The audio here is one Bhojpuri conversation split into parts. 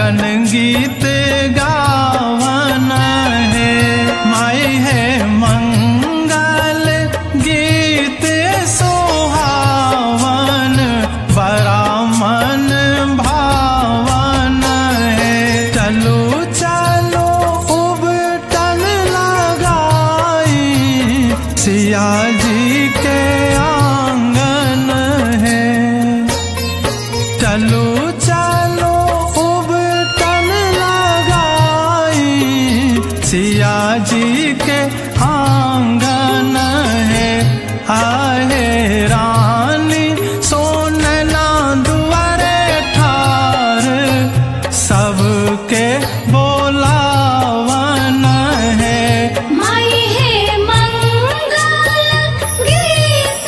लगन गीत गावन है। माई है मंगल गीत सुहावन, बड़ा मन भावन है। चलो चलो उबटन लगाई, सिया जी के आंगन है। चलो चलो उबटन लगाई, सिया जी के आंगन है। आहे रानी सोनला दुआरे ठार, सबके बोलावन है। माई है मंगल गीत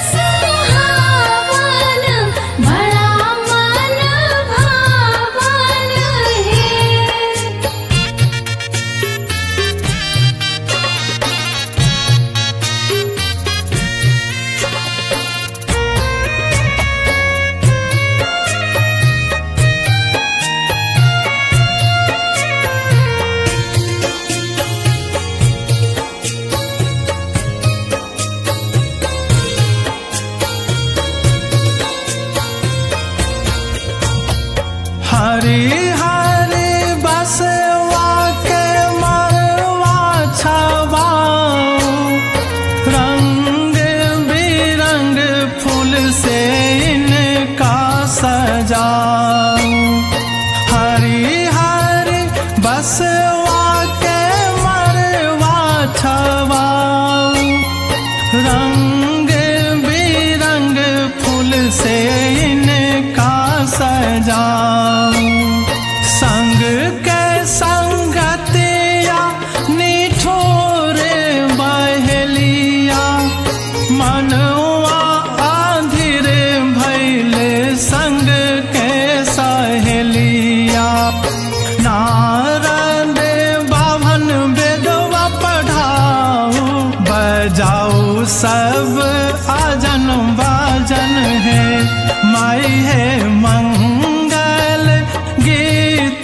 सुहावन, बड़ा मन भावन है। हरी हरी बसवा के मरवा छवाओ, रंग बिरंग फूल से इनका सजाओ। हरी हरी बसवा के मरवा छवाओ, रंग बिरंग फूल से इनका सजाओ। संग के संगतिया निठोर बहेलिया, मनवा आधिर भैले संग के सहेलिया। नारद बाभन वेदवा पढ़ाओ, बजाओ सब आजन बाजन है। माई है मंगल गीत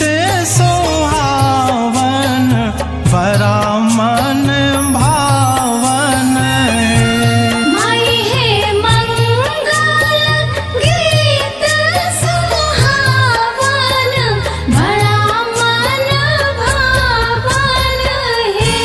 सुहावन, बड़ा मन भावन है। माई है मंगल गीत सुहावन, बड़ा मन भावन है।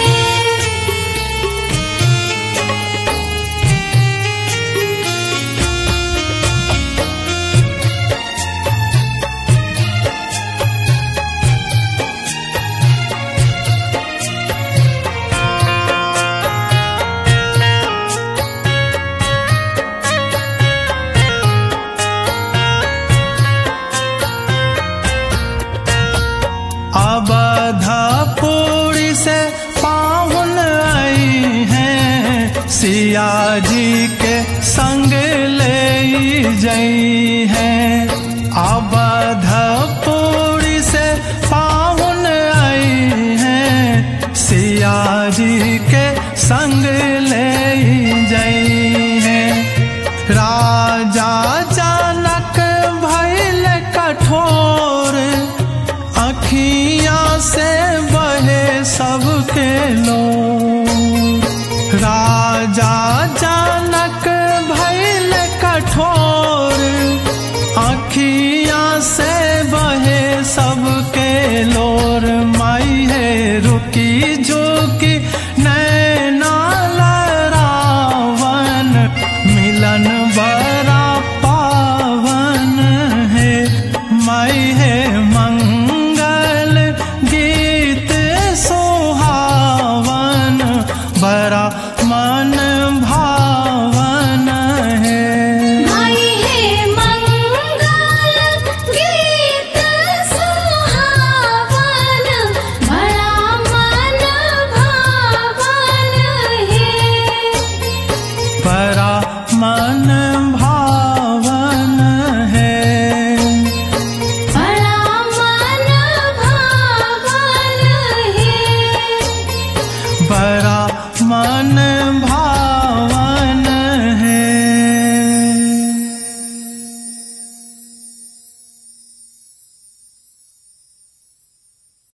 अवधपुरी से पाहुन आई हैं, सिया जी के संग ले जई